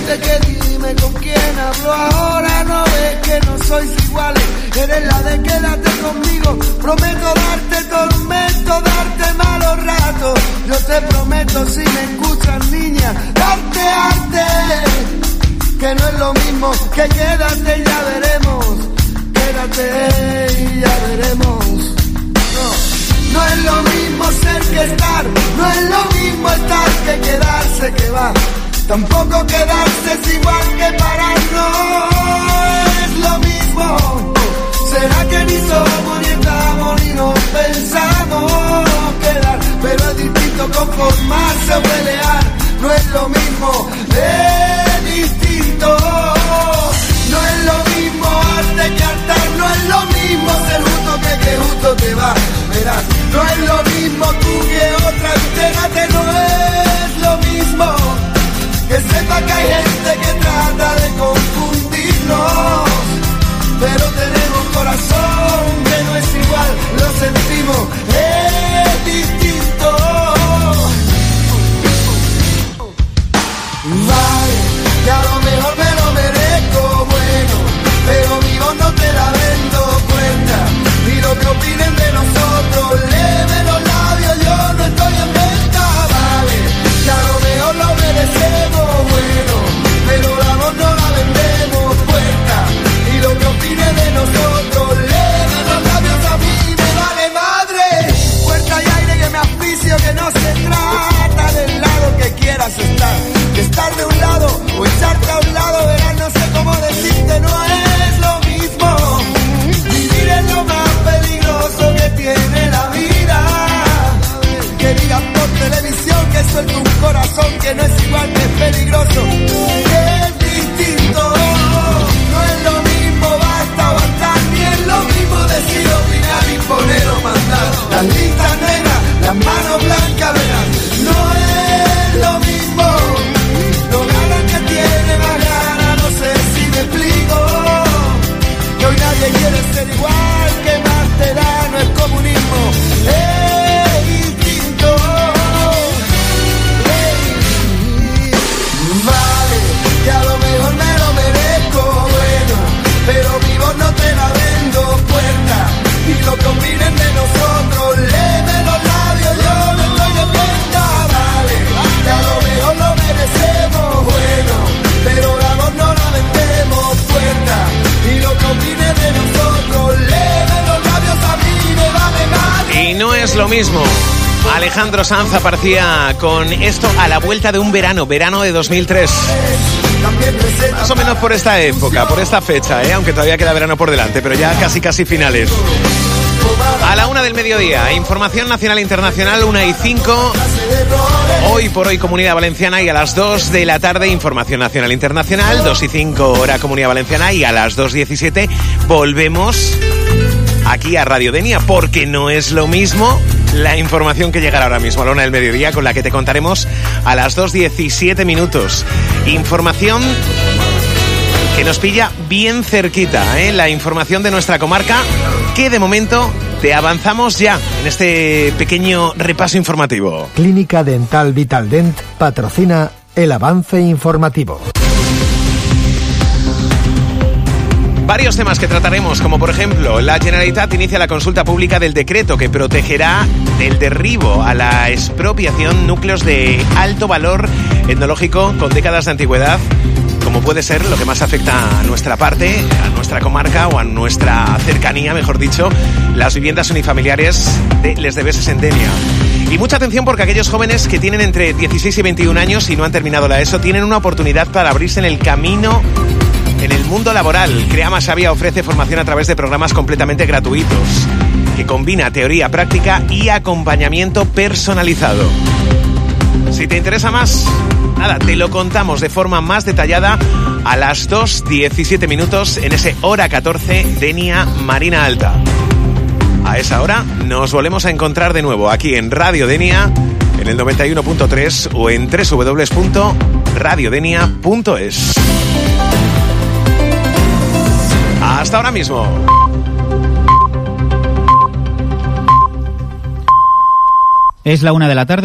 Oye, que dime con quién hablo ahora, no ves que no sois iguales. Eres la de quédate conmigo, prometo darte tormento, darte malos ratos. Yo te prometo, si me escuchas niña, darte arte, que no es lo mismo que quédate y ya veremos. Quédate y ya veremos. No es lo mismo ser que estar, no es lo mismo estar que quedarse, que va. Tampoco quedarse es igual que parar, no es lo mismo. Será que ni somos ni estamos ni nos pensamos quedar, pero es distinto conformarse o pelear. No es lo mismo, es distinto. No es lo mismo arte que hartar, no es lo mismo ser justo que justo te va. Verás, no es lo mismo tú que otra, entérate, no es lo mismo. Que sepa que hay gente que trata de confundirnos, pero tenemos corazón que no es igual, lo sentimos, es distinto. Vale, que a lo mejor me lo merezco, bueno, pero mi voz no te la vendo cuenta. Y lo que opinen de nosotros, leve los labios, yo no estoy en venta. Vale, que a lo mejor lo merecemos, bueno, pero la voz no la vendemos cuenta. Y lo que opinen de nosotros, leve los labios, a mí me vale madre. Puerta y aire que me asfixio, que no se trata del lado que quieras estar. Que estar de un lado o echarte a un lado, verás, no sé cómo decirte, no es lo mismo. Vivir es lo más peligroso que tiene la vida. Que digas por televisión que suelta un corazón que no es igual, que es peligroso, que es distinto. No es lo mismo basta o bastar, ni es lo mismo decir, opinar, imponer o mandar. Las listas negras, las manos blancas, verás, no es lo mismo. No ganan que tiene más ganas, no sé si me explico. Que hoy nadie quiere ser igual, que más te da, no es comunismo, es distinto. Vale, que a lo mejor me lo merezco, bueno, pero mi voz no te la vendo puerta. Y lo que opinen de nosotros, leve los labios, yo no estoy en venta. Vale, que a lo mejor lo merecemos, bueno, pero la voz no la vendemos puerta. Y lo que opinen de nosotros, leve los labios, a mí me vale más. Y no es lo mismo. Alejandro Sanz aparecía con esto a la vuelta de un verano de 2003. Más o menos por esta época, por esta fecha, aunque todavía queda verano por delante, pero ya casi finales. A la 1 del mediodía, información nacional e internacional, 1:05. Hoy por hoy Comunidad Valenciana, y a las 2 de la tarde información nacional e internacional, 2:05 hora Comunidad Valenciana, y a las 2:17 volvemos aquí a Radio Denia, porque no es lo mismo la información que llegará ahora mismo a la 1 del mediodía, con la que te contaremos a las 2:17 minutos. Información que nos pilla bien cerquita, la información de nuestra comarca, que de momento te avanzamos ya en este pequeño repaso informativo. Clínica Dental Vitaldent patrocina el avance informativo. Varios temas que trataremos, como por ejemplo, la Generalitat inicia la consulta pública del decreto que protegerá del derribo a la expropiación núcleos de alto valor etnológico con décadas de antigüedad, como puede ser lo que más afecta a nuestra parte, a nuestra comarca o a nuestra cercanía, mejor dicho, las viviendas unifamiliares de Les Debeses en Denia. Y mucha atención, porque aquellos jóvenes que tienen entre 16 y 21 años y no han terminado la ESO tienen una oportunidad para abrirse en el camino en el mundo laboral. Creama Xavia ofrece formación a través de programas completamente gratuitos que combina teoría práctica y acompañamiento personalizado. Si te interesa más, nada, te lo contamos de forma más detallada a las 2:17 minutos en ese hora 14 Denia Marina Alta. A esa hora nos volvemos a encontrar de nuevo aquí en Radio Denia, en el 91.3 o en www.radiodenia.es. Hasta ahora mismo. Es la 1 de la tarde.